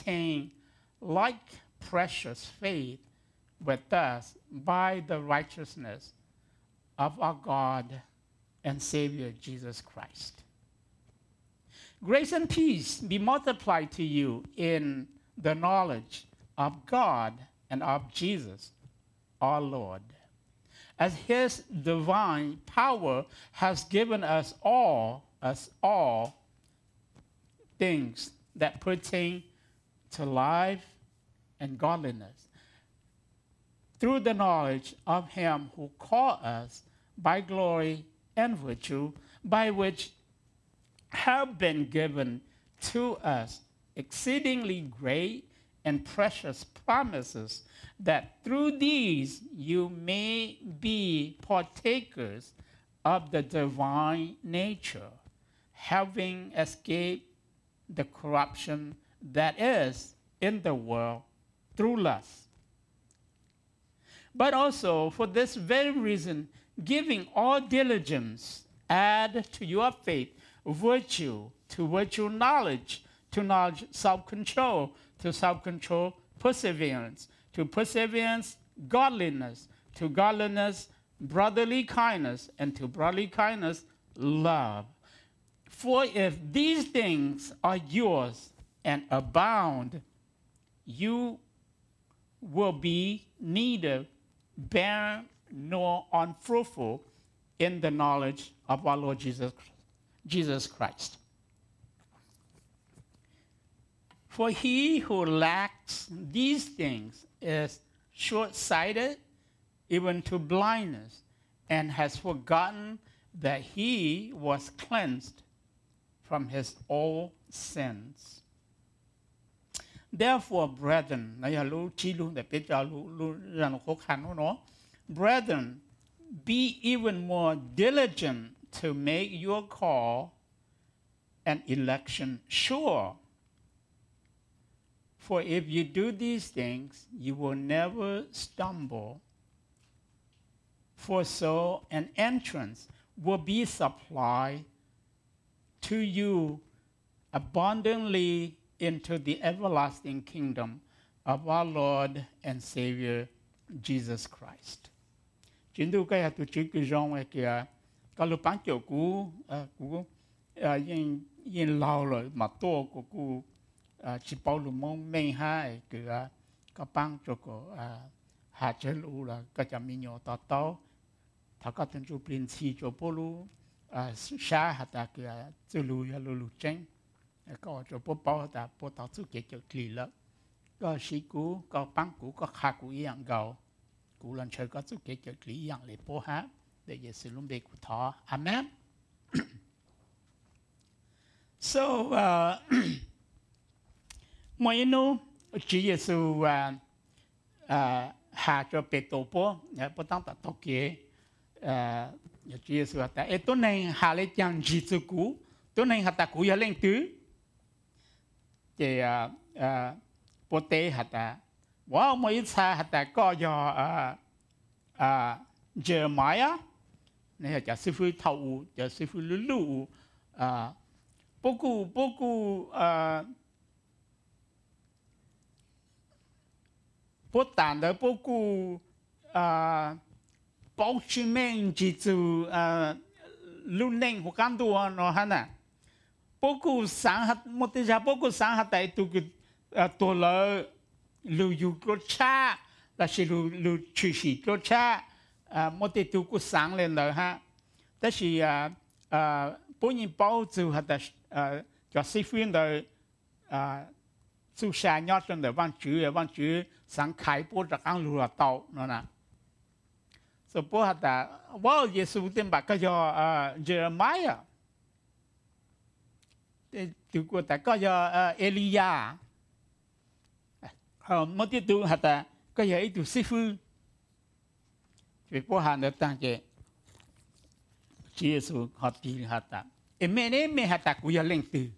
obtain like precious faith with us by the righteousness of our God and Savior Jesus Christ. Grace and peace be multiplied to you in the knowledge of God and of Jesus, our Lord, as his divine power has given us all things that pertain to life and godliness, through the knowledge of him who called us by glory and virtue, by which have been given to us exceedingly great and precious promises, that through these you may be partakers of the divine nature, having escaped the corruption that is in the world through lust. But also for this very reason, giving all diligence, add to your faith virtue, to virtue knowledge, to knowledge self-control, to self-control perseverance, to perseverance godliness, to godliness brotherly kindness, and to brotherly kindness love. For if these things are yours and abound, you will be neither barren nor unfruitful in the knowledge of our Lord Jesus Christ. For he who lacks these things is short-sighted, even to blindness, and has forgotten that he was cleansed from his old sins. Therefore, brethren, brethren, be even more diligent to make your call and election sure. For if you do these things, you will never stumble. For so an entrance will be supplied to you abundantly into the everlasting kingdom of our Lord and Savior, Jesus Christ. Chính tu cái tu chỉ cái rong cái kia, cái lúc bán chỗ cũ yên lâu rồi mà to của cũ chỉ bảo lu mong mấy hai cái bán chỗ của hạt chế lu là cái chả mi nhỏ to to, thà cái tên chủ biên chi chỗ bố lu xa hạt ta kia chế lu ya lu chén, cái chỗ bố bảo ta bố tao chú cái chỗ kỳ lắm, cái sĩ cũ cái bán cũ cái hạt cũ一样高。古人唱嗰種嘅叫李陽嚟播下，你也是諗俾佢睇，Amen。So 我一路主耶穌下咗別道波，不當得多嘅主耶穌話：誒，都能下嚟講日子古，都能下得古有領導，嘅波地下得。我每一次係大個有Jeremiah， 你係就師傅頭就師傅路不但的不過保持命記住路寧好感動啊，係咪？不過上下冇得就不過上下大都個多了。路有個差，但是路出事個差，冇得到個省嚟啦哈。但是本人包就係的就師傅的做生意上的往主上開播就講路到喏呐。所以不係的，我耶穌點把個叫Jeremiah， ดู個的個叫Elia。冇啲都係的，佢有一條師傅，最不行的當嘅，耶穌學啲係的，而咩呢？咩係的？佢有領導，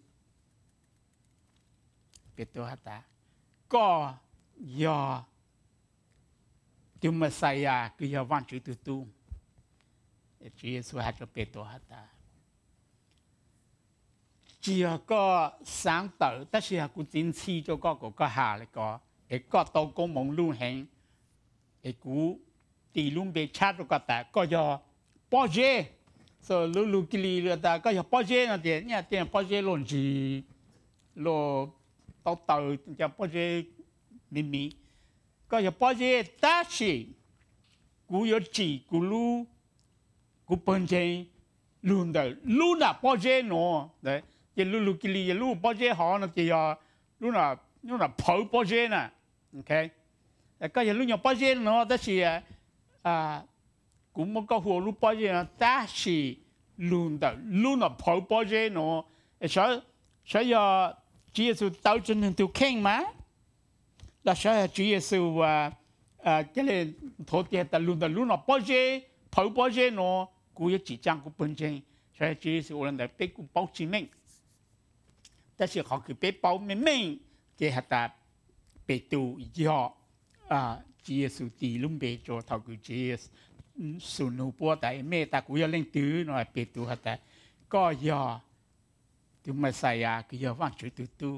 別都係的，個有條乜西啊？佢有彎住嘟嘟，耶穌係咗別都係的。 chỉ có sáng tạo但是佢堅持咗個下嚟個個到個網路行佢地路被拆咗個大個要包住所以路佢哋大個要包住那啲呢啲包住亂住路到就包住秘密個要包住但是佢要知佢路佢本身路那包住喏對cái lulu kili cái lulu bao giờ họ nó thì lúc nào phơi bao giờ nè, ok, cái cái lúc nào bao giờ nó đó là cũng một cái hồ lúc bao giờ đó là lúc nào phơi bao giờ nó,所以主耶穌到真正都傾嘛，那所以主耶穌cái này thổ địa ta lúc nào bao giờ phơi bao giờ nó, cũng要只講個本身，所以主耶穌我哋俾個保證明。但是เขาคือไปเป้าไม่เจ้าตาไปดูย่อเจ้าสุตีลุ่มเบโจเท่ากับเจ้าสุนูปัวแต่เมตากูยังเล่นตื้อหน่อยไปดูแต่ก็ย่อถึงมาใส่ก็ย่อว่างจุดตู้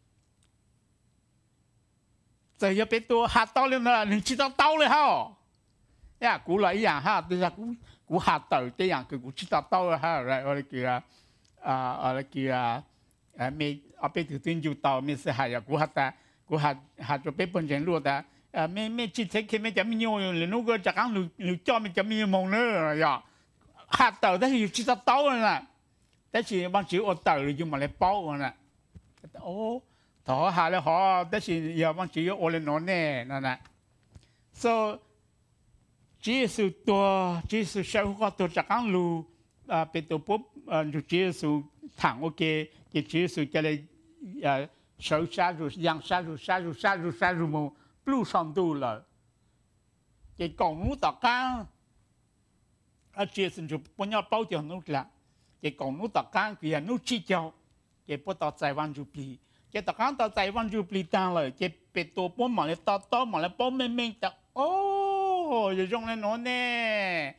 จะย่อไปตัวหาเต้าเลยนะหนึ่งชิ้นเต้าเลยฮะเนี่ยกูหลายอย่างฮะแต่กูหาเต้าแต่อย่างคือกูชิ้นเต้าเลยฮะอะไรกี่ไม่เอาไปถึงอยู่ต่อไม่เสียหายกูหาจะไปเป็นเรื่องรู้แต่ไม่จิตเทคไม่จะมีอยู่เลยนู้ก็จากการหรือจอมันจะมีมองเนอะอย่าหาต่อแต่อยู่จิตต่อเลยนะแต่สิบางทีอดต่อหรืออยู่มาเลยเป้าน่ะโอ้ต่อหาเลยหอแต่สิอย่าบางทีอดเลยนอนแน่นั่นน่ะ so จีสุตัวจีสุเชื่อว่าตัวจากการรู้เป็นตัวปุ๊บอยู่จีสุถังโอเคcái chữ sự cái này sâu xa rồi giang xa rồi mà blue song tu là cái còn nút tạc cang chữ sự chụp bao nhiêu bao nhiêu nút là cái còn nút tạc cang thì nút chi châu cái bắt đầu giải văn chụp đi cái tạc cang tao giải văn chụp đi tăng rồi cái bị tổ bốn mà lại to mà lại bốn mình tạc ô giờ trong này nó nè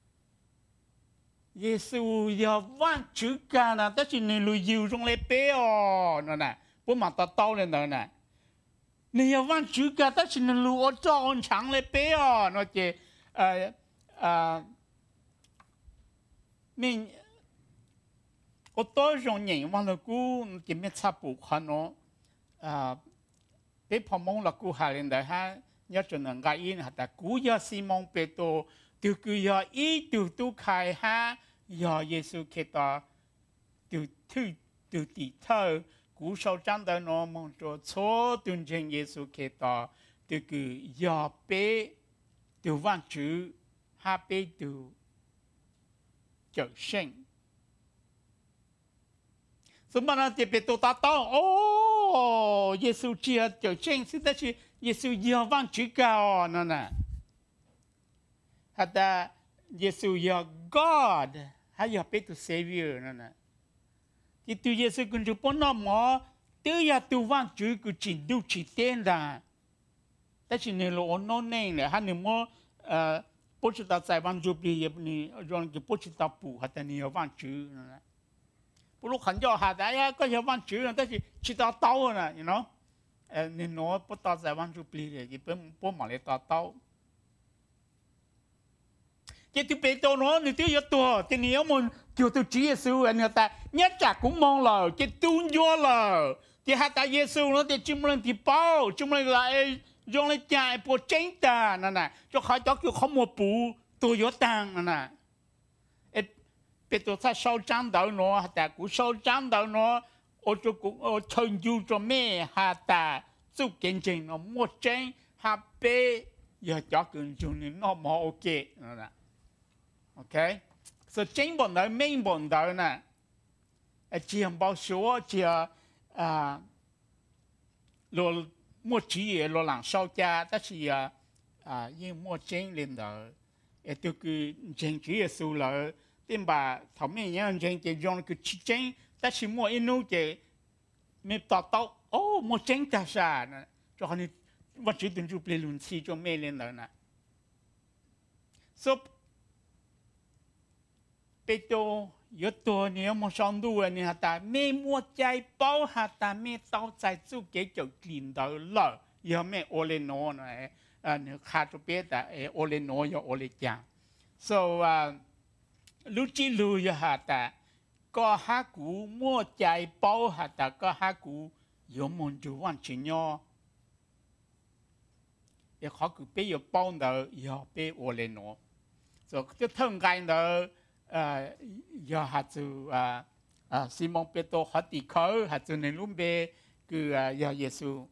耶稣要万主干啊，但是你旅游中来背哦，那呐，不嘛达到了那呐，你要万主干，但是你路我照常来背哦，那就mình 我多种人忘了古，今面差不多喏，被旁蒙了古下来的哈，要只能改因哈，但古要西蒙被多。điều cứ giờ ý điều tu khai ha giờ Giêsu Kitô điều thứ điều tỷ thơ cú sau trang đời nó mong cho số tuân trình Giêsu Kitô điều cứ giờ bé điều văn chữ ha bé điều trở sinh số mà nó thì bé tu ta tao ô Giêsu chia trở sinh xin ta chỉ Giêsu giờ văn chữ cao nó nè hata Yesu ya God haya petu Savior nana thì tu Yesu kun tu pon mo tu ya tu wang chu ku chin du chi ten da ta chin ne lo no ne le han ne mo po chu ta sai wang ju bi ye ni ron ki po chu ta pu hata ni wang chu nana po lu khan jo ha da ya ko ya wang chu ta chi chi ta tao na you know ni no po ta sai wang ju bi le ki po ma le ta tao cái thứ bé tôi nói người thứ yếu tuổi thì nếu mà kiểu tôi chỉ Giêsu anh người ta nhất cả cũng mong là cái tuôn vô là thì hai ta Giêsu nó thì chúng mình thì bao chúng mình lại dùng lại chạy bộ tranh ta nè cho khai cho kiểu không một bù tôi yếu tăng nè bé tôi sai sau trang đầu nó ta cũng sau trang đầu nó ở chỗ cũng ở chân du cho mẹ hai ta giúp kiến trình nó một tranh hai bé giờ cho kiến trình nó mà ok nè ok so chính bọn đó mình bọn đó nè chỉ hàng bao số chỉ lo mua chỉ lo làm sao cha đó là nhưng mua chính lên đó tôi cứ chính chỉ số là tìm bà thầu mình nhớ chính chỉ dùng cái chính đó là mua inu chỉ mình tao mua chính ta sao nè cho họ nên vật chất từng chút lên luôn xí cho mình lên đó nè so 被多有多年冇上路啊！你哈达咩莫在包哈达咩刀在做给就见到了，有咩我来拿呢？你看着别的我来拿要我来讲，so 路之路有哈达，个哈古莫在包哈达个哈古有门就往前哟，也好古别有包的要别我来拿，so 就通间的。giờ hạt từ Simon Petro hạt tỷ khởi hạt từ nên lúc bé cứ giờ Giêsu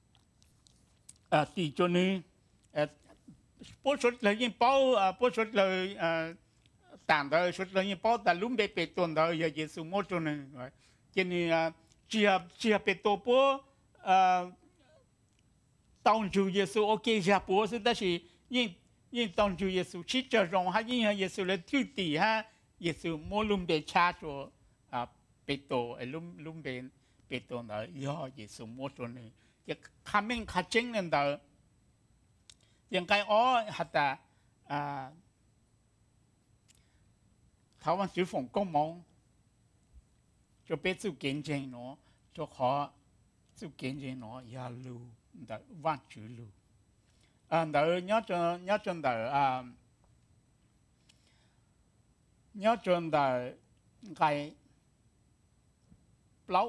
tỷ cho nên bố xuất lời những bao bố xuất lời tạm đời xuất lời những bao tại lúc bé Petro đó giờ Giêsu mua cho nên cho nên chia Petro bố tông chủ Giêsu ok giờ bố sẽ đó là những tông chủ Giêsu chỉ cho rằng hay những Giêsu là thứ tỷ ha Giêsu mua lùm bê cha cho Petro lùm bê Petro đó do Giêsu mua cho nên cái khám mình khá chính nên đó những cái hạt ta thảo văn chữ phòng công mong cho bé chịu kiến trình nó cho họ chịu kiến trình nó ya lu đó văn chữ lu đó nhớ cho đó nhớ trong đời cái lâu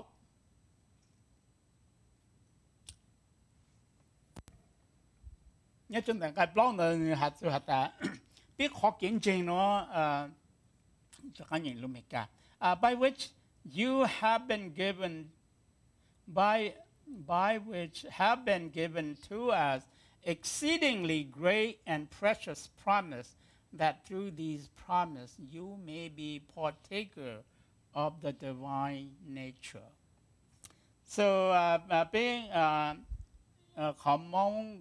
nhớ trong đời cái lâu này hạt ta biết học kiến trình nó cho cái gì luôn cả by which you have been given by which have been given to us exceedingly great and precious promise that through these promises you may be partaker of the divine nature. So, bên họ mong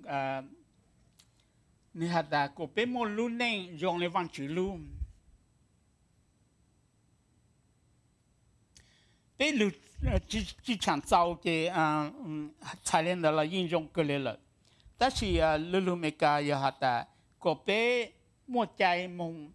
ni hạt đã có bên một luôn nên dùng để văn chữ luôn. Bên lúc chỉ chẳng giàu cái tài liệu đó là应用过来了，但是lúc mấy cái hạt đã có bên một trái mông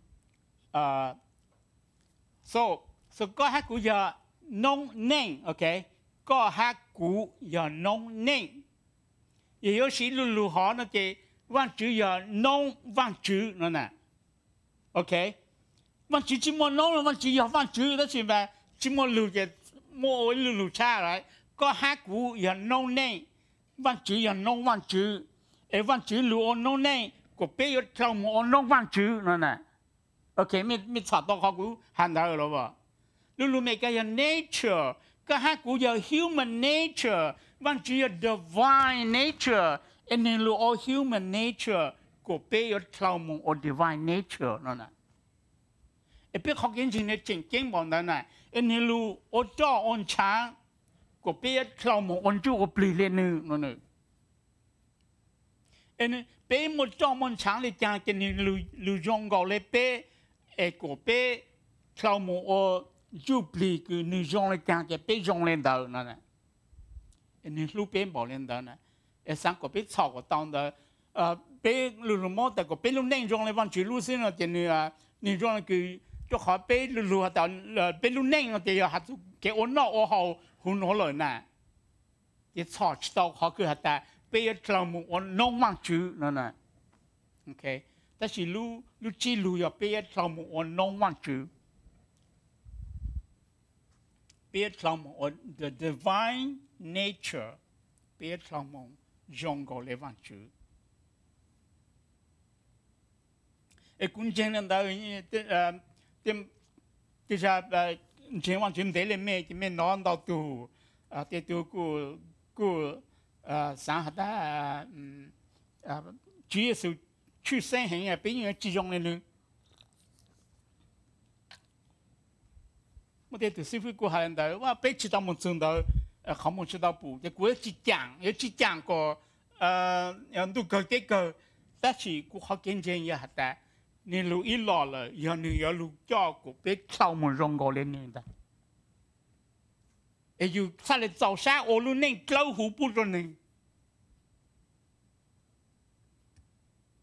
so có hát cũ giờ nông nên ok có hát cũ giờ nông nên也有时路好那个万字giờ nông万字nữa nè ok万字chỉ muốn nông万字giờ万字đó là mà chỉ muốn lù cái mua lù cha lại có hát cũ giờ nông nên万字giờ nông万字万字lù nông nênก็เปี้ยทำมันน้องวันจืดนั่นแหละโอเคไม่ชัดต่อเขากูหันได้หรอวะรู้ไหมก็ยัง nature ก็ให้กูยัง human nature วันจืด divine nature อันนี้รู้ all human nature ก็เปี้ยทำมัน divine nature นั่นแหละไอ้เปี้ยเขากินจริงๆจริงๆบอกนั่นแหละอันนี้รู้อจ้าอนช้างก็เปี้ยทำมันอนจูก็ปลีเลนึงนั่นแหละอันนี้bé một trong một sáng thì chẳng cái này lưu dùng gọi là bé của bé sau một giúp lý cái lưu dùng là chẳng cái bé dùng lên đầu nè này lưu bé bỏ lên đầu nè sáng của bé sau của tao đó bé lưu mốt tại của bé lưu nên dùng lên văn chữ lưu xin là cái này lưu dùng là cái cho họ bé lưu hạt bé lưu nên là cái hạt cái ổn nọ ở hậu hun nó lời nè cái sau tao họ cứ hạt bây giờ một nông mang chữ nè, ok,但是路记录要bây giờ một nông mang chữ, bây giờ một the divine nature, bây giờ một dùng gọi là mang chữ, cũng chẳng nên đâu tìm ra chuyện mang chữ để làm mấy cái mấy nói đâu tu, để tu cô sáng hạt đã Chúa Giêsu出生hình à bây giờ chỉ dùng lên một cái từ sư phụ của hai anh đó, và bây chỉ tao muốn dùng đó, không muốn dùng đó bù, cái của chỉ giảng có, đủ cái,但是của họ kiến证也hạt đã, nên lúc ít lo là, giờ lúc cho của bây sau muốn dùng gọi lên nữa đó, dù sao lại早上我lúc nên lâu hú bù rồi nên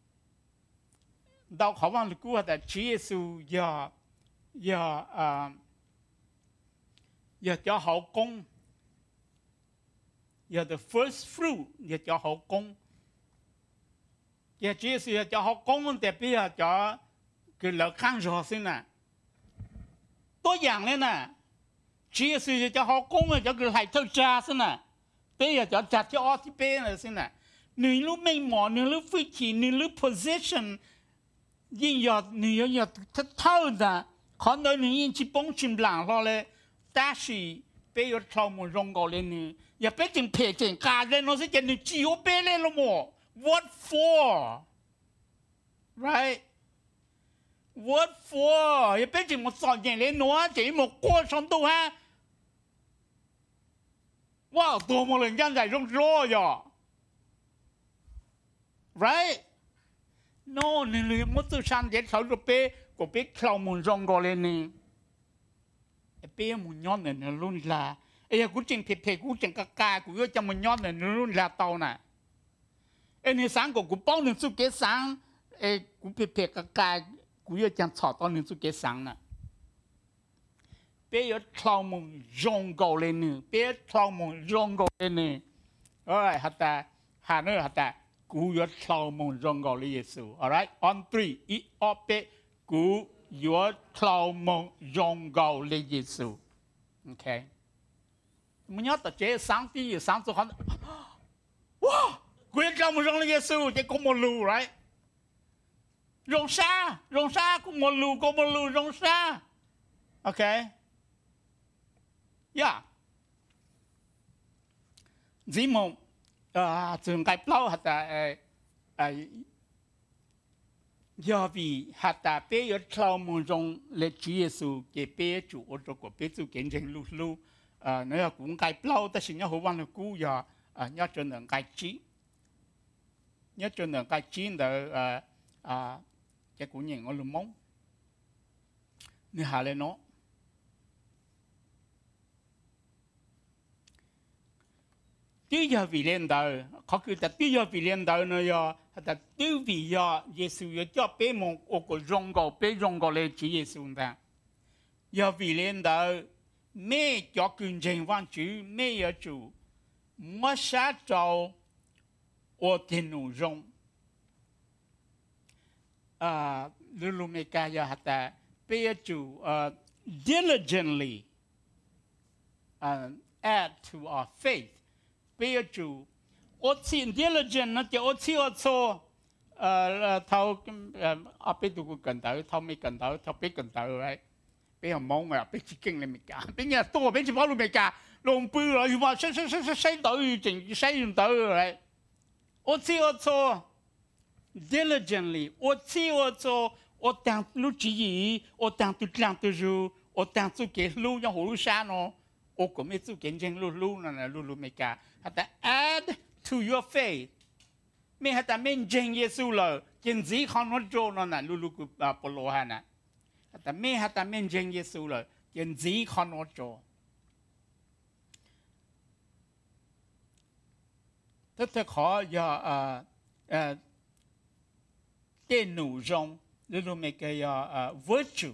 到好望的古的主耶稣要 giờ cho hậu cung giờ the first fruit giờ cho hậu cung giờ Chúa Giêsu giờ cho hậu cung thì bây giờ cho cái lợi khang rõ xin nè tôi dạng lên nè Chúa Giêsu giờ cho hậu cung cho cái hải thâu cha xin nè bây giờ cho chặt cho ở bên này xin nè nửa lúc mình mò nửa lúc phi chỉ nửa lúc positionยิ่งยอดหนึ่งยอดเท่าน่ะคนเราหนึ่งยิ่งจีบงชิมหลังเราเลยแต่สิไปยอดเข้ามารงก่อนเลยนี่อย่าไปจึงเพจจึงการเลยน้องสิจะหนึ่งจีโอเป้เลยละมั้ง what for right what for อย่าไปจึงมาสอนอย่างเลยน้องจะมา过程度哈ว่าตัวมันเลยยังใหญ่รงโรอยู่ right no นี่เลยมุตุชันเด็ดเขาจะไปก็ไปเข้ามุนรงก่อนเลยนี่ไปมุนย้อนเนี่ยรุ่นลาไอ้กูจึงเพกูจึงกะกากูก็จะมุนย้อนเนี่ยรุ่นลาเตาน่ะไอ้นี่สังกูป้องหนึ่งสุเกสังไอ้กูเพกะกากูก็จะถอดตอนหนึ่งสุเกสังน่ะไปยอดเข้ามุนรงก่อนเลยนี่ไปเข้ามุนรงก่อนเลยนี่เอ้ยฮัตตาหาเนื้อฮัตตากูยอดเข้ามุนรงก่อนเลยเยซู alright on 3 อีออเปกูยอดเข้ามุนรงก่อนเลยเยซูโอเคมันยอดแต่เจ้สังที่สังสุขันว้ากูยอดเข้ามุนรงเลยเยซูเจ้กูมลู right รงซากูมลูรงซาโอเคย่าจีมงจึงไกลเปล่าฮัตตายาวีฮัตตาเปยอดคลาวมงจงเลจีเยซูเกเปยจูอดก็เปจูเก่งจังลูเนี่ยกูไกลเปล่าแต่สิ่งนี้หัววันกูเนี่ยจนหนึ่งไกลจีเนี่ยจนหนึ่งไกลจีเดี๋ยวจะกูยิงเอาลูกมงเนี่ยหาเลยเนาะที่ยาวิเลนดาเขาคือแต่ที่ยาวิเลนดาเนี่ยแต่ที่วิยาเยซูยจะไปมองโอ้ก็รงก่อไปรงก่อเลยจีเยซูนะยาวิเลนดาไม่จะกุญแจวันจูไม่ยาจูไม่ใช่เจ้าโอเทนุรงลูเมกายาแต่ไปยาจู diligently add to our faith bây giờ chủ ở trên diligent nó chỉ ở trên ở chỗ thâu ở bên tụi cần tới thâu mấy cần tới thâu biết cần tới đấy bây giờ mong mà biết chỉ kinh lên mấy cả bây giờ tôi biết chỉ bảo luôn mấy cả lồng bự rồi nhưng mà xây tới chỉnh xây dùng tới rồi ở trên ở chỗ diligently ở trên ở chỗ ở đang lúc chỉ ở đang tụt làm tụt rồi ở đang tụt cái lúc như hồ sa nó ở cái mấy tụt cái chân lúc này lúc mấy cảแต่ add to your faith ไม่ให้แต่ไม่เจงเยซูเลยเจนซีขอนโจนั่นน่ะลูกปโลฮานะแต่ไม่ให้แต่ไม่เจงเยซูเลยเจนซีขอนโจถ้าเธอขออย่าเต้นหนูจงลูกไม่ก็อย่าvirtue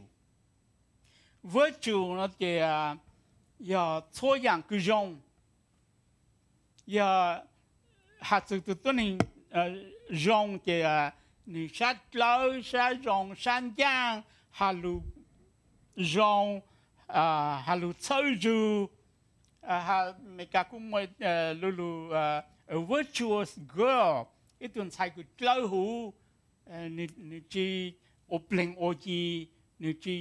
นั่นจะอย่าชั่วอย่างกุจงอย่าหาสุดตัวนี้จงจะนี่ชัดเล่าชัดจงชัดยังฮาลูจงฮาลูเชื่อจูฮาไม่กล้าคุ้มไม่ลูvirtuous girl อีตัวใช้กุเล่าหูนี่จีโอเปล่งโอจีนี่จี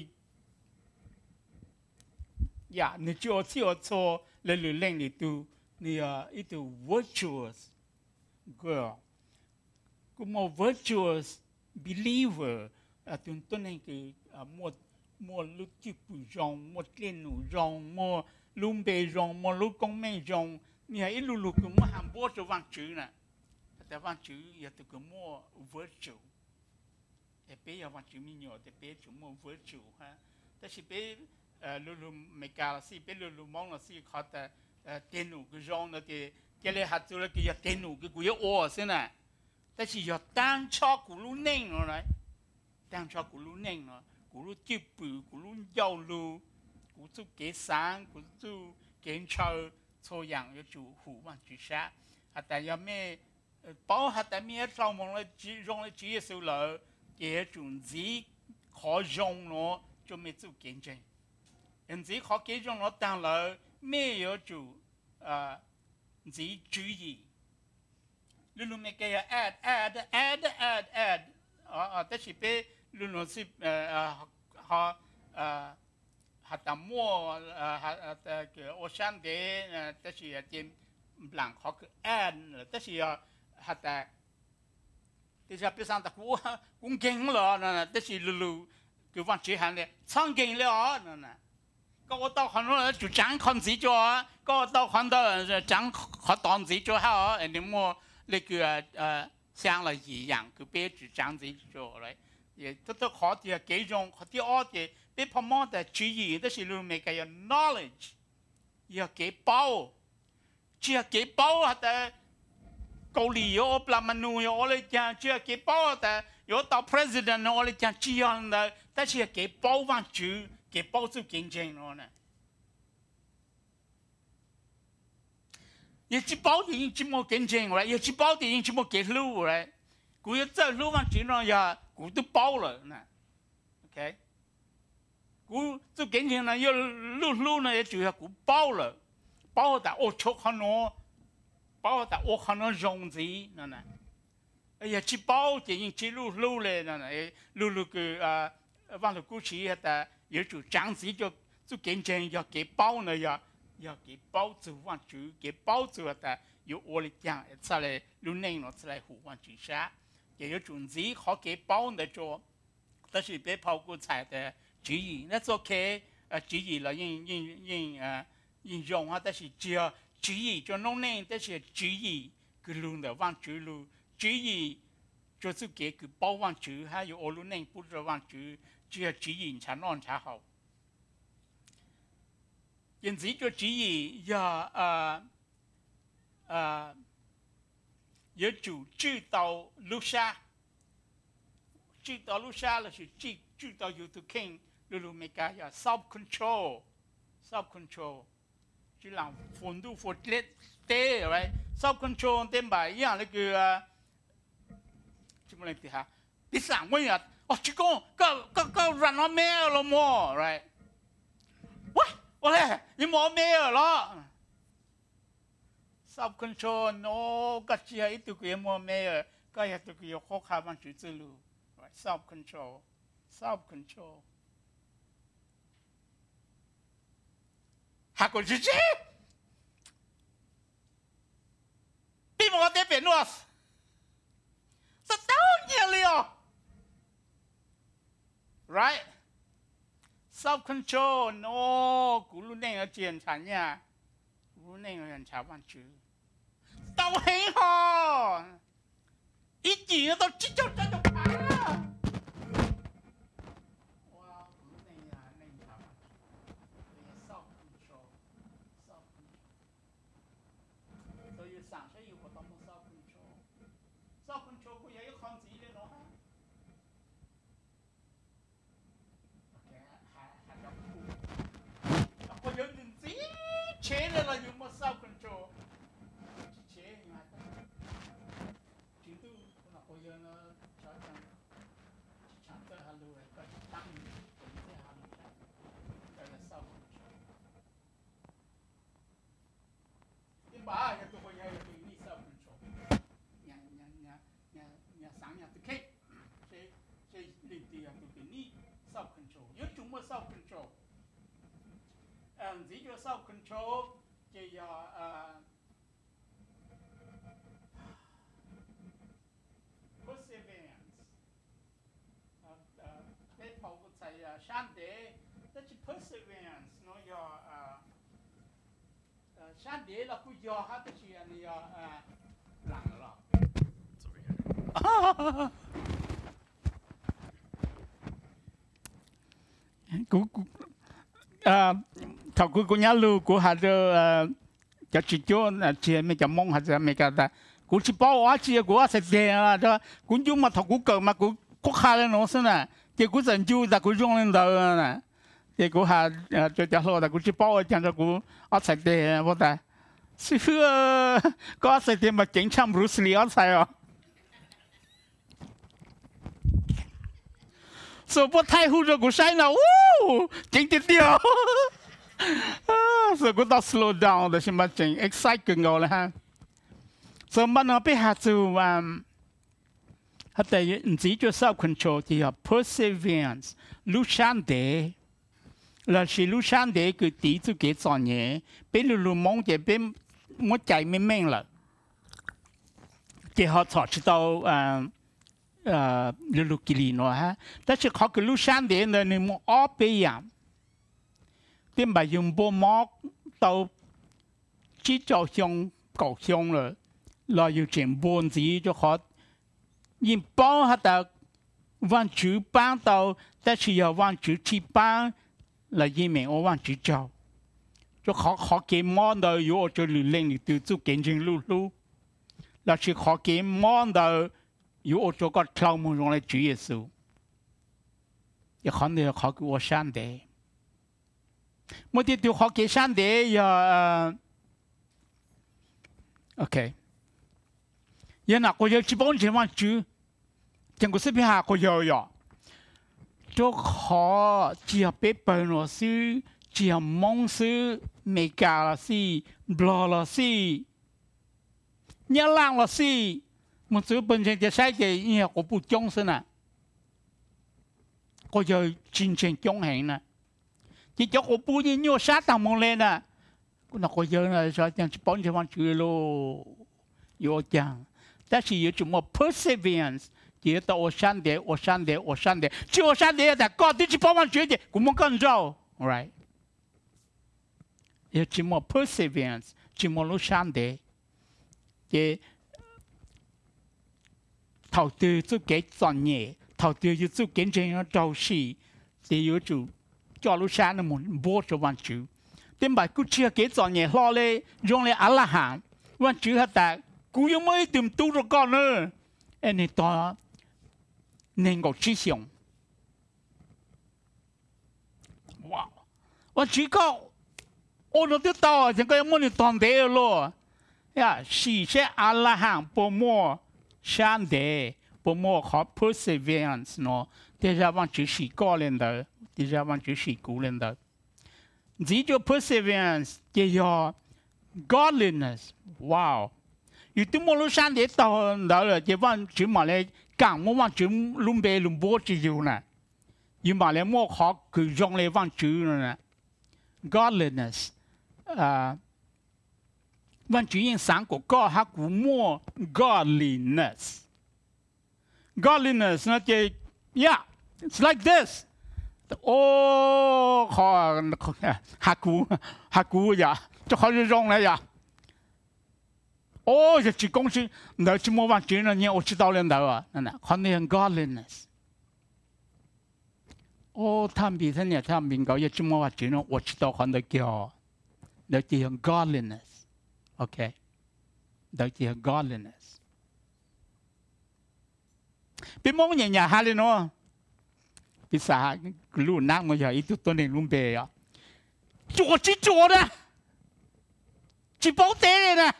อย่านี่จีโอที่โอโซเลยหรือเล่งนี่ตัวนี่อีตัว virtuous girl กูมอง virtuous believer ตัวนี้คือมัวลุจิปุจงมัวเล่นหนูจงมัวลุมเบจงมัวลุกงไม่จงเนี่ยไอ้ลูกกูมัวหามบัวจะวางจื้อน่ะแต่วางจื้ออย่าตัวกูมัว virtue แต่เป๊ะวางจื้อมีหยอดแต่เป๊ะจุ่มมัว virtue ฮะแต่สิเป๊ะลูไม่กล้าสิเป๊ะลูมองละสิเขาแต่เต้นหนูกูจงนะที่เลยหัดตัวแล้วก็อย่าเต้นหนูกูอย่าอ้อสินะแต่是要单超咕噜嫩了来，单超咕噜嫩了，咕噜接布，咕噜腰路， cú chú kế sáng cú chú kiến châu cho yang yêu chủ hủ mà chủ sát tại giờ mẹ bảo tại mẹ sau mong là chỉ dùng là chỉ số lợi cái chuẩn gì khó dùng nó cho mẹ chú kiến tranh anh gì khó kiến dùng nó tăng lợi mẹ yêu chủ gì chú ý luôn luôn mẹ cái add đó là bé luôn luôn是họ hạt tắm mua hạt cái ocean đấy đó là tiền blanc họ cái add đó là hạt đó là bây giờ ta cũng kinh rồi đó là luôn luôn cái vấn đề hàng này sang kinh rồi đó là có到很多人就讲看自己做，có到很多人讲学当自己做好，你莫那个像了一样，个别就讲自己做来，也都好的几种，好的好的，别怕么的注意，都是路面个有 knowledge， 要给包，只要给包的。เกาหลี有ปลามานู有我哋讲，只要给包的，有到 president 我哋讲这样的，但是给包完就给包就竞争了呢。有几包的人只冇竞争了，有几包的人只冇给路了，佢要走路完就呢呀，佢都包了呢。OK， 佢就竞争呢，要路呢就要佢包了，包的我出很多。包的我可能容易呢呢，哎呀，去包的人去路嘞呢呢，路个完了过去的有就长子就竞争要给包呢要给包住完就给包住的有我的讲出来路内容出来互完就啥，也有种子好给包的做，但是别跑过菜的注意，那做开注意了应用啊，但是只要。注意，就弄呢，但是注意，个路的往主路，注意，就是给个包往主，还有路呢不是往主，只要注意才弄才好。因此就注意要要知道路下，知道路下了是知道有得看，路没干要 self control。chỉ làm phun du phun lết tê right self control tên bàiอย่างlà cái chúng mình thì ha đi sang mấy à chỉ có run on mail lo mo right what vậy nhưng mà mail lo self control no cái gì ấy tụi cái mà mail cái tụi cái khó khăn bằng chữ lu right self control还过去去，比我这边多，这当然了 ，right？ self control no， 古路那个检查呀，古路那个检查完就，都很好，一见到这就怕了。chế là dùng một self control chế như vậy chính tu là bây giờ nó cho chẳng tới hà lùi cái tăng cũng sẽ hà lùi đây là self control cái bà cái tụi bây giờ thì đi self control nhà sáng nhà tự kết chế linh tiền tụi đi self control yếu chúng một self control chỉ cho self control thì perseverance cái phẫu thuật sai sáng để đó chỉ perseverance nó do sáng để là cứ do hết cái chuyện này lặng rồi thầu của nhà lưu của hạt cho chị cho chị mấy cái mong hạt mấy cái đó của chị bảo á chị của sẽ tiền à đó cũng dùng mà thầu của cờ mà của có khai lên nó xem nè chị của dân chú là của dùng lên đầu nè thì cũng hà cho cháu lo là cũng chỉ bao cho cũng ở tại đây vô ta sư phụ có tại đây mà chính trăm Bruce Lee ở tại à số bộ thái hú cho cũng sai nào chính tiếp theo số cũng ta slow down đó xem mà chính excite cái ngầu là ha số mà nó bị hạ chú hạt tại chỉ cho self control thì là perseverance lúc sáng để là sự lúc sáng để佢抵住幾樣嘢，俾你路忙嘅俾我ใจไม่แม่ง啦，即係才知道路幾年咯哈，但是佢路sáng để呢你冇惡俾人，點解用波膜到只就向高向啦，來要全半子就可，因幫下到往主幫到，但是要往主去幫。là gì mình ở văn chữ châu, cho khó kiếm món đó, yếu cho lười lên thì từ từ kiến trình lưu lưu, là chỉ khó kiếm món đó, yếu cho có thâu muốn dùng lại chữ Giêsu, ya khó này khó cái ở sáng đấy, một tí tiêu khó cái sáng đấy ya, ok, ya nào có giờ chỉ bốn chữ văn chữ, chẳng có xếp hạ có giờ ya. Cho họ chỉ biết bận là sư, chỉ mong sư, mấy cả là sư, blo là sư, nhớ lang là sư, một số bên trên cái sai cái như có bút chống sư nè, có giờ chính chính chống hành nè, chỉ cho có bút như nhau sát tầm mong lên nè, nó có giờ là sao chẳng chỉ bọn cho bạn chửi lo, yếu chẳng,但是有什么 perseverance。chỉ tao ở sáng để, chỉ ở sáng để là có đi chỉ bảo mình chuyện gì cũng muốn con dâu, right? Chỉ một perseverance, chỉ một lúc sáng để, cái đầu tư cho cái专业，đầu tư就做见证要做事，thì有主叫lúc sáng nó muốn bố cho bạn chủ, đến bài cứ chia cái专业lo lên, dùng lên Allah hàng, bạn chủ hết ta, cũng有mấy tìm tu rồi con nữa, anh ấy to nên có trí hướng. Wow, và chỉ có ôn nó tiếp tao, chẳng có muốn toàn thế rồi. Ya, chỉ sẽ Allah hàng bộ mô sáng đề, bộ mô khó perseverance nó, thì ra bạn chỉ sĩ có lên đó, thì ra bạn chỉ sĩ cũ lên đó. Chỉ cho perseverance, thì có godliness. Wow. Yêu tu mô lúc sáng đề tao đó là thì bạn chỉ mà lấy càng muốn chữ lùm bề lùm bố chữ nhiều nè, nhưng mà lại mua khó cứ dùng lại văn chữ nè, godliness, văn chữ yên sáng của God hắn cũng mua godliness nó chỉ, yeah, it's like this, khó hạ cú ya, cho khó dùng lại ya. giờ chỉ công sự, nếu chỉ mua vàng chuyện là nhiều chỉ đạo lên đó à, nè, còn này godliness. tham bị thế này, tham bị có giờ chỉ mua vàng chuyện nó, chỉ đạo còn được kiểu, đó chỉ godliness, ok, đó chỉ godliness. Bên mong nhà nhà hai lên nó, bị sao, lũ nát mà giờ ít tuần này lùm bề à, chúa đó, chỉ bảo tế này nè.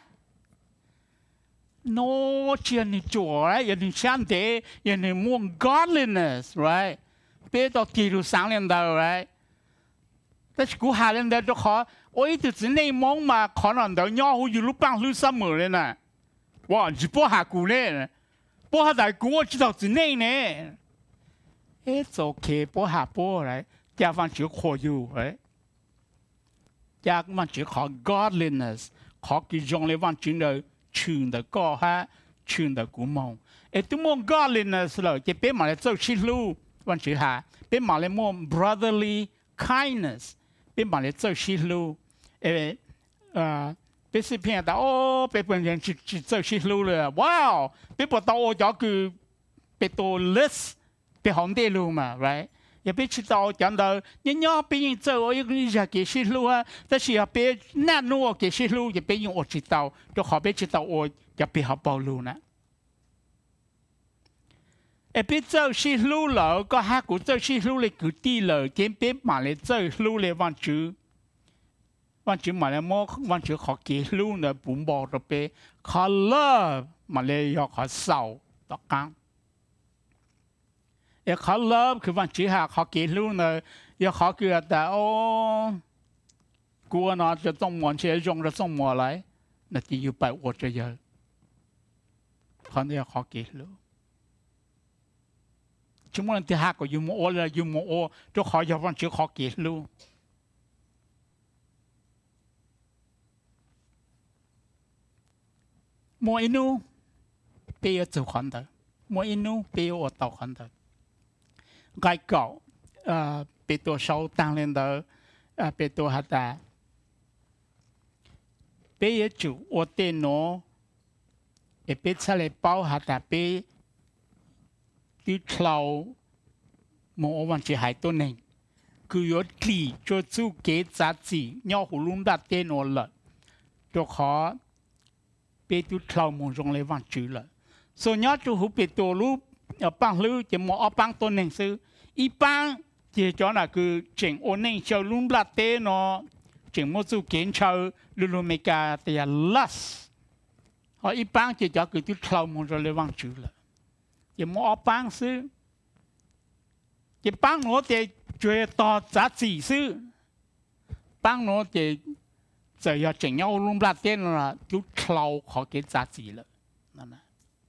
No, chỉ là chúa đấy, là sáng thế, là muốn godliness, right? Bây giờ kỳ lúc sáng lên đó, right?แต่กูหาเรื่องเดียวจะขอโอ้ยแต่สิ่งนี้มองมาขอหน่อยเดี๋ยวย่อหูอยู่รูปปั้งรูปซ้ำมือเลยนะว่าจะป้อหากูเนี่ยป้อหาแต่กูจะต้องสิ่งนี้เนี่ยit's okay ป้อหาป้ออะไรจะฟังชื่อขออยู่จะฟังชื่อขอ godliness ขอกิจงเลยฟังชื่อเลยชื่อเด็กก็ฮะชื่อเด็กกูมองตัวมอง godliness เลยจะเป็นมาเลยเจ้าชิลูฟังชื่อหาเป็นมาเลยมอง brotherly kindnessเป็นมาเลยเจ้าชิลูเป็นสิเพียงแต่โอ้เป็นเป็นอย่างจิตเจ้าชิลูเลยว้าวเป็นปวดตัวจะคือเป็นตัว list เป็นของเดลูมา right อย่าไปคิด到讲到人家别人做我一个人家给ชิลู啊但是要别นั่นนู่น给ชิลูอย่าไป用我知道就好别知道我อย่าไปหา暴露นะ biết dâu xí lưu lỡ có hai cụ dâu xí lưu lệ cứ đi lỡ kiếm biết mà lệ dâu lưu lệ văn chữ mà lệ mô văn chữ khó kỹ lưu nè bún bò rồi bé khó lơ mà lệ do khó sầu đó căng khó lơคือvăn chữ hạ khó kỹ lưu nè do khó kia ta ô cua nóจะต้องหมอนเชื่อจงจะต้องหมอนอะไรน่ะที่อยู่ไปอดจะเยอะคนนี้khó kỹ lưu chúng mình thì học có dùng mô là dùng mô cho họ cho văn chữ khó kỹ luôn mỗi inu bây giờ chịu khoản đó mỗi inu bây giờ tàu khoản đó cái cậu bây giờ sau tăng lên đó bây giờ hạt ta bây giờ chủ ở tên nó bây giờ lại bao hạt ta bâyที่เราโมวันจะหายตัวหนึ่งคือยศกลีจะสู้เกจัดจีย่อหูลุ่มดัดเต้นอนละจะขอเป็นที่เราโมจงเลยวันจืดละส่วนย่อจะหูเป็นตัวรูปปังลือจะโมเอาปังตัวหนึ่งซื้ออีปังเจ้าจ้าน่ะคือเจ๋งโอหนึ่งเจ้าลุ่มดัดเต้นอเจ๋งโมสู้เกณฑ์เจ้าลุเมกาแต่ยาลัสเพราะอีปังเจ้าจ้าคือที่เราโมจงเลยวันจืดละจะมอปังซื้อจะปังโน้ตจะช่วยต่อจัดสีซื้อปังโน้ตจะอยากจะเอาลุ่มลาเต้นละยุดเราขอเกิดจัดสีเลยนั่นนะ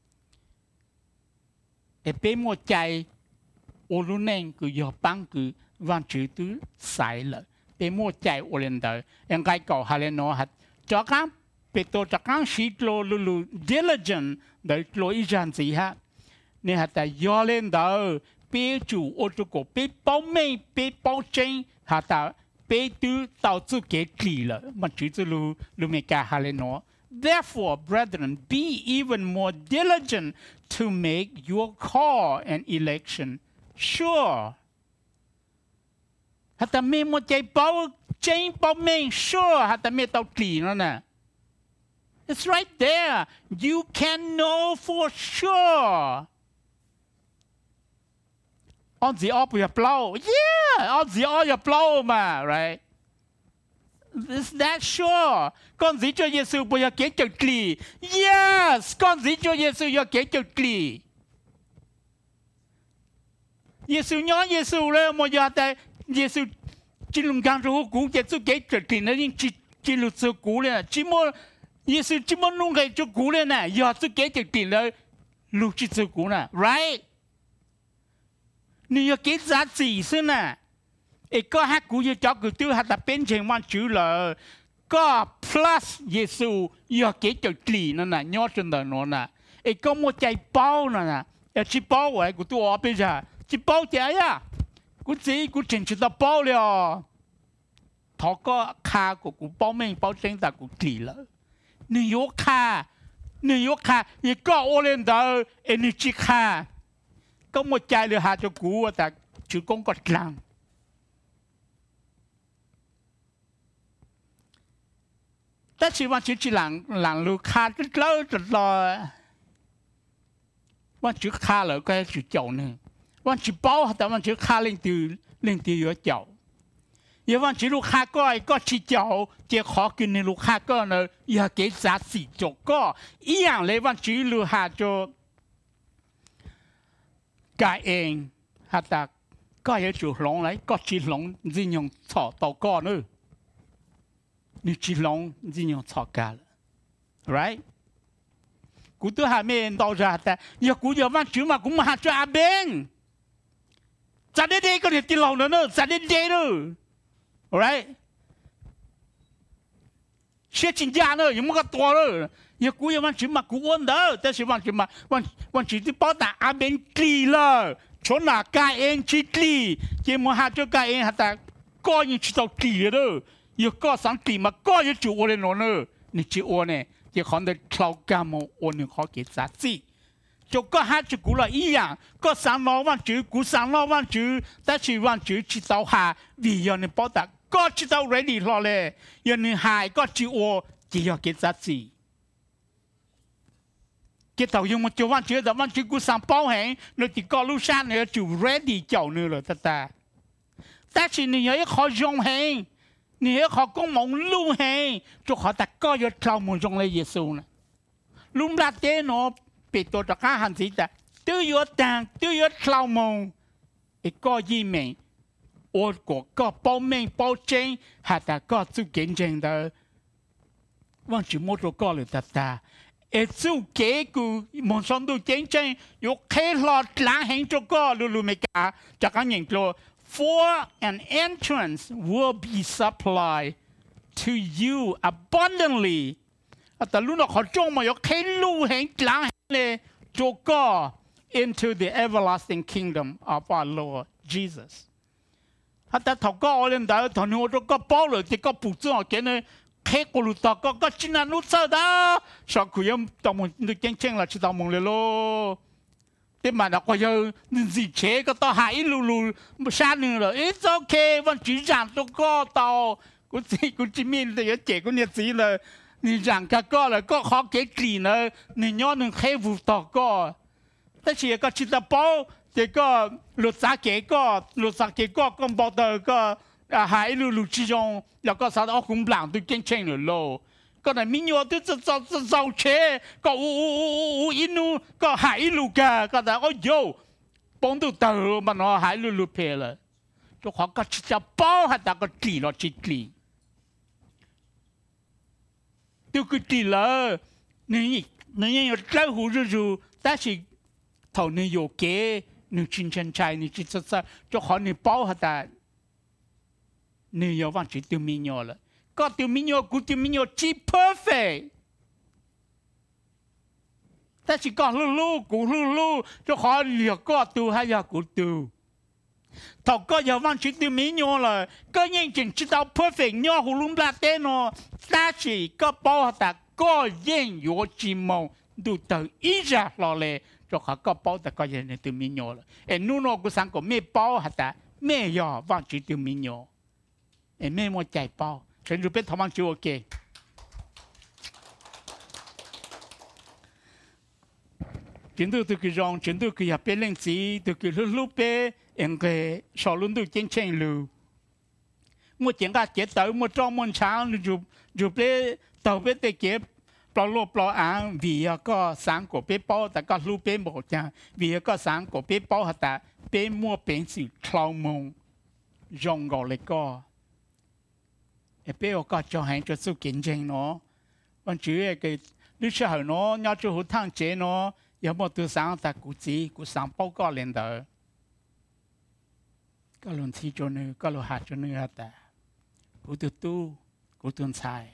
เป็นหมดใจโอรุเน่งคืออยากปังคือวันจืดตื้อใส่เลยเป็นหมดใจโอเลนเดอร์ยังไงก็ฮาเลนโนฮัดจากนั้นเป็นตัวจากนั้นชีโลลุ diligent เดี๋ยวโลอีจันสีฮะนี่ฮะแต่ย้อนเล่นเด้อเปี้ยจูโอจุกเปี้ยป้อมไม่เปี้ยป้อมเจงฮะแต่เปี้ยตู้ต่อจุเกตลีละมันจืดจะรู้ไม่กล้าฮาเลนอ Therefore, brethren, be even more diligent to make your call and election sure. ฮะแต่ไม่หมดใจเป้าเจงป้อมไม่ sure ฮะแต่ไม่ต้องกลีนั่นน่ะIt's right there. You can know for sure. On the up your blow. Yeah, on the all your blow, man, right? Is that sure? Con dĩ cho Giêsu bây giờ kể chừng kì. Yes, con dĩ cho Giêsu giờ kể chừng kì. Giêsu nhớ Giêsu lên mà giờ tại Giêsu chỉ lùng gang rồi cũng Giêsu kể chừng kì nó nhưng chỉ lụt sự cũ lên chỉ mua Giêsu chỉ muốn nung cái chỗ cũ lên nè, giờ tôi kể chừng tiềnเลยลูกจิตสูกูน่ะ right นี่ก็giá trị xí nè ก็ฮักกูจะจับกูตื้อฮัตเป็นเชิงวันจืดเลยก็ plus เยซูอยากเกจกลีนั่นน่ะยอดจนเดินนั่นน่ะก็มัวใจเป้านั่นน่ะชิเป้าไว้กูตัวออกไปจ้ะชิเป้าใจอ่ะกูจีกูเฉินชิตาเป้าเลยอ่ะเขาก็คากูเป้าไม่เป้าเชิงแต่กูกลีเลยนิยกค่ะยังก็โอเลนเดอร์นิจิค่ะก็หมดใจเลยหาจะกูแต่ชื่อกงกดกลางแต่ชีวันชื่อหลังลูกค้าก็เล่าตลอดวันชื่อค้าเลยก็ชื่อเจ้าหนึ่งวันชื่อเป้าแต่วันชื่อค้าเล่นตีเยอะเจ้าอย่าวันที่ลูกค้าก็ชี้เจ้าเจ้าขอกินในลูกค้าก็เนอะอย่าเกิดจัดสิจกก็อีอย่างเลยวันที่ลูกค้าจะกายเองฮัตตาก็อย่าจุหลงเลยก็จีหลงจีนยงชอต่อก็เนอะนี่จีหลงจีนยงชอกัน right กูตัวหาไม่เห็นต่อจากแต่อย่ากูอย่าวันที่มากูมาหาเจ้าอาเบงจัดได้ก็เดี๋ยวจีหลงเนอะจัดได้เนอะright เชื่อจริงจังเลยยังไม่ก็ตัวเลยอย่ากูอย่าวันชิมากูอ้วนเด้อแต่สิวันชิมาวันชิที่ป้อตาอาเบนกลีเลยชนหน้ากายเองชิกลีเจ้ามัวหาเจ้ากายเองหาแต่ก็ยังชิดเอากลีเลยอย่าก็สังกลีมาก็ยังจู่อ้วนเลยนอนเลยนี่จีอ้วนเนี่ยอย่าขอเดินคลาวกามอ้วนหนึ่งขอเกิดสัตย์สิ就个哈就古了一样，个上老万就古上老万就，但是万就知道下，为要你报答，个知道 ready 落嘞，要你害个就我就要给杂志。 cái tàu dùng một chỗ văn chữ của sang bao hẹn nó chỉ có lúc sáng nữa chủ ready chậu nữa rồi ta ta chỉ nhớ họ dùng hẹn nhớ họ cũng mong lưu hẹn cho họ ta có được trao một trong lấy Giêsu này lúc ra thế nó bị tôi cho các hành sĩ ta tự yếu tàng tự yếu trao mong cái có gì mình ô của có bao mình bao chân hay ta có sự kiến证的忘记摸着高了ta做结果梦想到见证有开了蓝hình cho có lulu mấy cả chắc chắn nhận lo for an entrance will be supplied to you abundantlyแต่lúc nào họ trông mà có khai lu hình蓝hìnhเลยcho có into the everlasting kingdom of our Lord Jesus แต่ถ้าก็เรื่องใดถ้าหนูจะก็包了这个不知道给呢开过路到个今年路走的，上个月到我们见证了，去到梦里咯。对嘛？那个要你自己个到下一路山里了，it's okay，我局长都搞到，我这面的也结果日子了，你让个搞了，搞好给地了，你要能开悟到个，但是个去到包这个路上给个跟包的个。下一路之中，又個啥都咁難都驚清了咯。個人民要都走車，個一路個下一路嘅，個人喲，幫到到問我下一路撇了，就學個只只包係打個地落去地，都個地了，你要招呼住，但是頭你有嘅，你真正在你去做就學你包係打。你要忘记丢民谣了，搞丢民谣，古丢民谣只 perfect， 但是搞古路，就好了，搞丢还要古丢，头个要忘记丢民谣了，个人真知道 perfect， 鸟葫芦拉蛋喏，但是个包的个人有寂寞，都到一日落来，就好个包的个人丢民谣了，哎，侬那个三个没包还的，没要忘记丢民谣。ไม่หมดใจเป้าฉันรู้เป็นทมังจิวโอเคฉันดูตัวกี่รองฉันดูกี่อยากเป็นเรื่องสีตัวกี่รู้เป็นเองก็สอนลุ้นดูเจนเชงรู้มัวเจียงก็เจ็ดเต๋อมัวจ้องมัวช้างอยู่เป็นเต๋อเป็นเตะเก็บปลาโลปลาอ่างวีก็สังกบเป็นเป้าแต่ก็รู้เป็นหมดจังวีก็สังกบเป็นเป้าแต่เป็นมัวเป็นสิ่งคลาวมงยองกอเลยก็bây giờ có cho hành cho sự kiến证nó, còn chứ cái lúc sau nó nhớ cho hụt thang chế nó, giờ một từ sáng ta cụ chỉ cụ sáng bao có lên đó, có lần thi cho nữa, có lần hạt cho nữa ta, cụ từ tu, cụ tuân sai,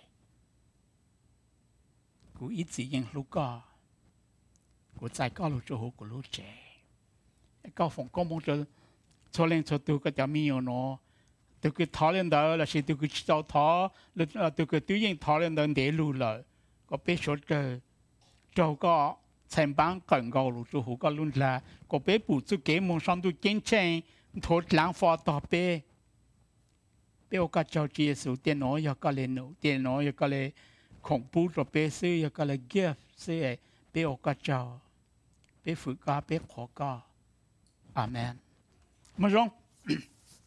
cụ ít gì nhưng lúc có, cụ sai có lúc cho hụt cụ lúc chế, có phòng có mong cho lên cho tu cái chả miêu nó. từ cái thọ lên đó là sẽ từ cái cháu thọ từ cái tự nhiên thọ lên đó để lù lại có bé số trời châu có thành bán cẩn cầu lù chú hú có luôn là có bé bù chú kế mong sang tu kiến tranh thốt lãng phò tỏ bé bé ở cái cháu chia sẻ tiền nói giờ có lên nụ tiền nói giờ có lên khổng bù cho bé sư giờ có lên gift sư bé ở cái cháu bé phụ ca bé khó ca amen mà rong